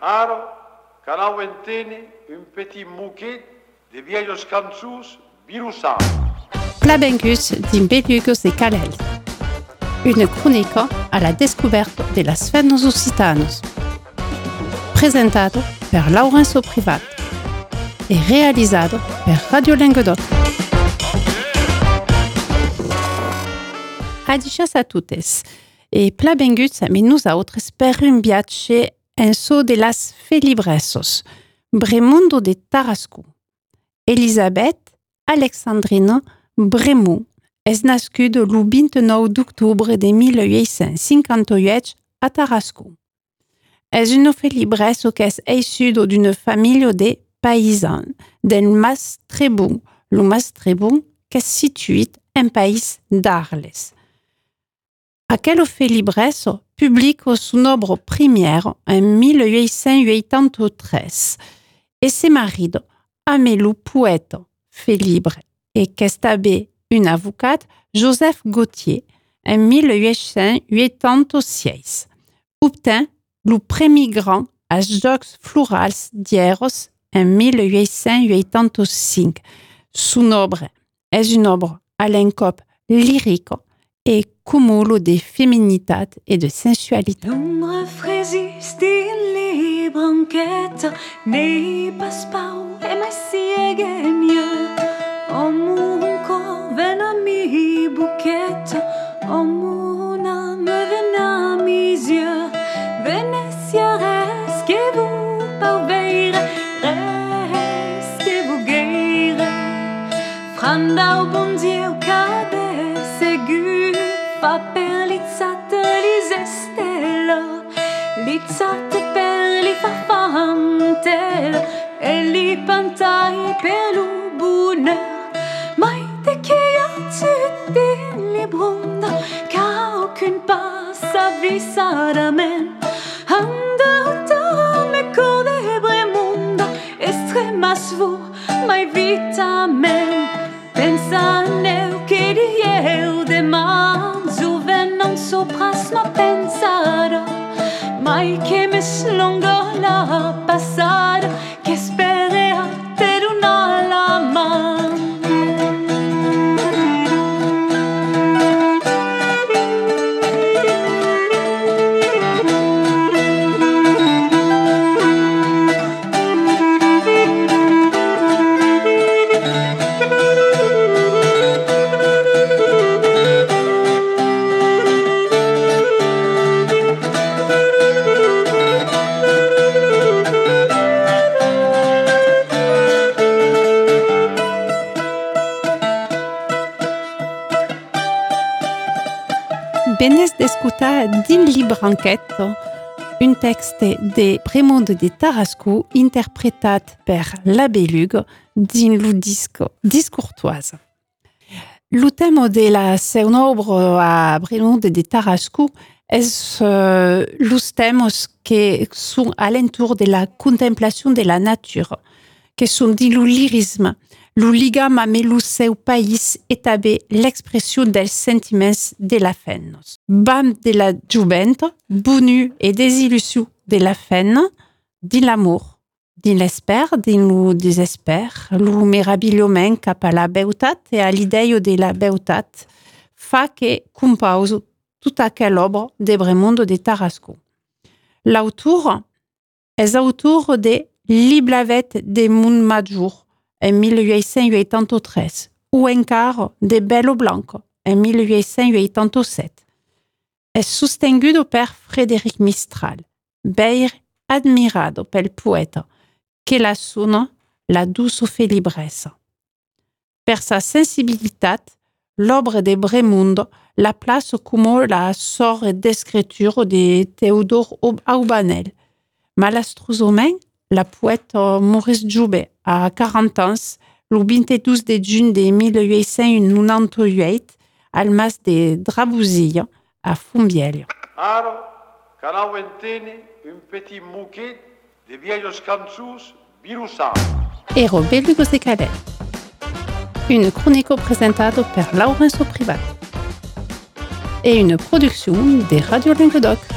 Aro, canau entene un petit bouquet de vieillos cançons virussados. Plabengus din Belugos e Calel. Une chronique à la découverte de las fennos occitanos. Presentado per Laurenzo Privat e realizzato per Radio Languedoc. Adicias a tutes. E Plabengus a menus a autres per un viatge en so de las felibresos, Bremundo de Tarascu. Elisabeth Alexandrine Bremou és nascuda el 29 d'octubre de 1858 a Tarascu. És una felibreso que és eixuda d'una família de paysans del Mas Trebon, lo Mas Trebon que és situat en país d'Arles. Aquel felibreso publica son obra première en 1883 e se marida amb el poeta felibre e que és també un avocat, Joseph Gautier, en 1886. Obtint le Premi Grand als Jocs Florals d'Eros en 1885. Son obra és una obra a l'encop lírica e cúmulo de feminitat e de sensualitat. L'ombre fraisiste les branquettes n'est pas pau et ma cieguegne. Oh mon corps ven à mi bouquette, oh mon âme ven à mes yeux. Venetia resquez-vous parveire, resquez-vous guère. Franda au bon Dieu au cadet ségur, pas per l'izzate lisestella, l'izzate per li farfantella, e li pantai per lo bonheur. Mai te che a tutti li bronda, ca aucune passe avvisadament. Andata me code Bremunda, estremas vo, mai vitamen. Pensaneu che di eu de manzo non sopras ma pensada, mai che me slongo la passada, che spere a te d'una la man. Venez d'escutar Din li Branquetto, un texte de Bremundo de Tarascu interpretat per La Belugue din lo disco Discourtoise. Lo tema de la seva obra a Bremundo de Tarascu és los temes que són alentour de la contemplació de la natura, que són din lo lirisme, lo ligam amb el seu país e també l'expressió dels sentiments de la fennos. Bam de la jovent, bonu e desillusió de la fenna, din l'amor, din l'esper, din lo desesper, lo meraviglioment cap a la beutat e a l'idea de la beutat fa que compausa tota aquella obra de Bremundo de Tarascu. L'autor és autor de L'Iblavet de Montmajour, en 1883, ou encara de Bello Blanco, en 1887. És sostengudo per Frédéric Mistral, beir admirado pel poeta, que la sona la douce felibresa. Per sa sensibilitat, l'obra de Bremundo la place come la sorte d'escriture de Théodore Aubanel. Malastrosament, la poète Maurice Joubert, à 40 ans, le 22 de juin de 1898, al mas de Drabousilla, à Fumbiel. Aro, canau entene un petit bouquet de vieillos cançons virussados. Ero Belugos e Calel. Une chronique presentata per Laurenzo Privat. E une production de Radio Languedoc.